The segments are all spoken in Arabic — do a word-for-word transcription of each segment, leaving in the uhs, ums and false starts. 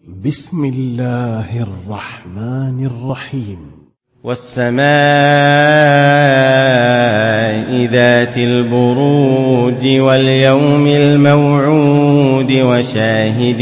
بسم الله الرحمن الرحيم. والسماء ذات البروج واليوم الموعود وشاهد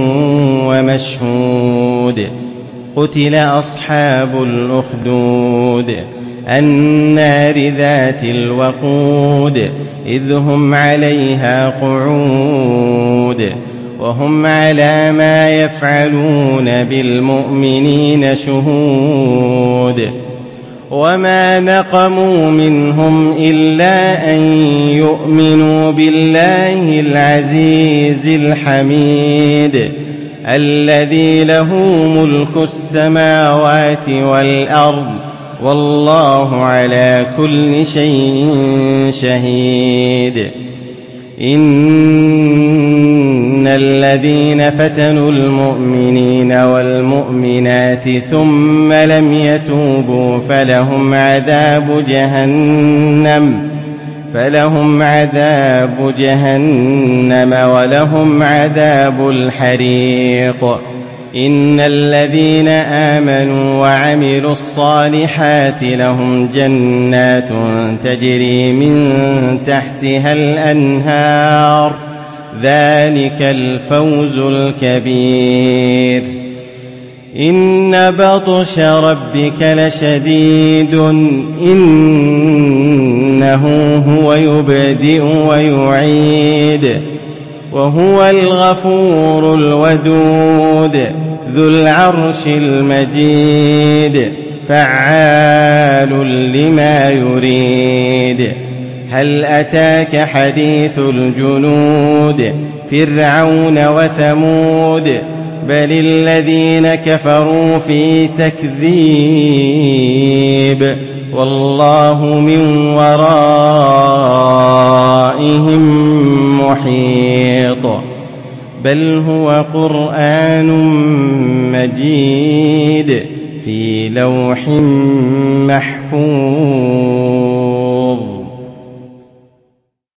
ومشهود قتل أصحاب الأخدود النار ذات الوقود إذ هم عليها قعود وهم على ما يفعلون بالمؤمنين شهود وما نقموا منهم إلا أن يؤمنوا بالله العزيز الحميد الذي له ملك السماوات والأرض والله على كل شيء شهيد. إن الذين فتنوا المؤمنين والمؤمنات ثم لم يتوبوا فلهم عذاب جهنم فلهم عذاب جهنم ولهم عذاب الحريق. إن الذين آمنوا وعملوا الصالحات لهم جنات تجري من تحتها الأنهار ذلك الفوز الكبير. إن بطش ربك لشديد إنه هو يبدئ ويعيد وهو الغفور الودود ذو العرش المجيد فعال لما يريد. هل أتاك حديث الجنود فرعون وثمود بل الذين كفروا في تكذيب والله من ورائهم محيط. بل هو قرآن مجيد في لوح محفوظ.